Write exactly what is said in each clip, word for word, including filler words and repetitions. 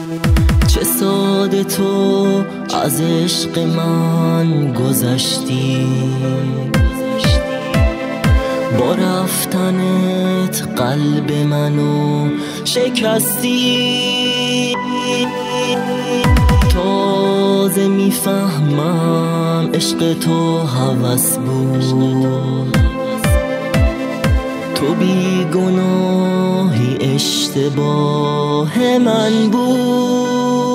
چه ساده تو از عشق من گذشتی، با رفتنت قلب منو شکستی. تازه میفهمم عشق تو هوس بود، تو بی گناهی اشتباه من بود.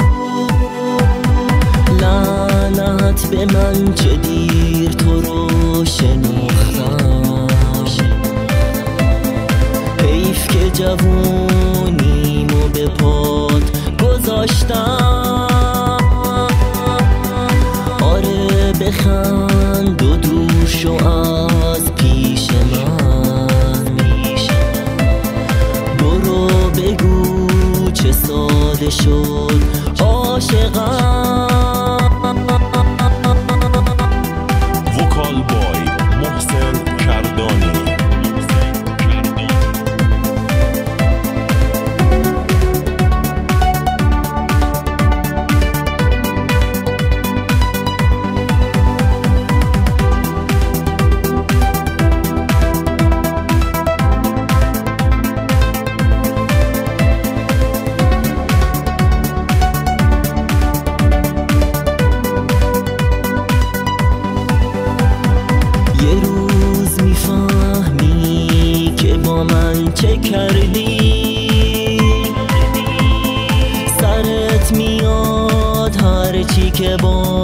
لعنت به من چه دیر تو رو شناختم، حیف که جوونیمو به پات گذاشتم. آره بخند و دور شو از پیش من، برو بگو چه ساده شد عاشقم. وکال بای محسن کردانی. من چه کردی؟ سرت میاد هر چی که با